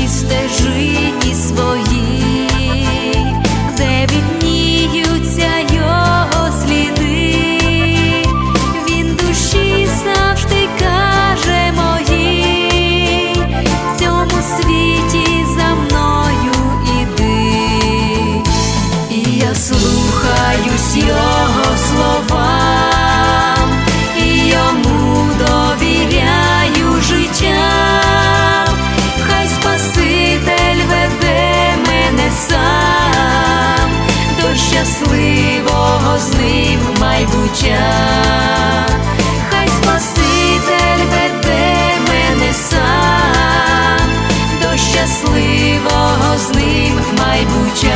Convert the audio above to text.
і стежині свої, де відніються його сліди. Він душі завжди каже моїй: в цьому світі за мною іди. І я слухаюсь його словам, і йому довіряю життя. Хай Спаситель веде мене сам до щасливого з ним майбуття. Хай Спаситель веде мене сам до щасливого з ним майбуття.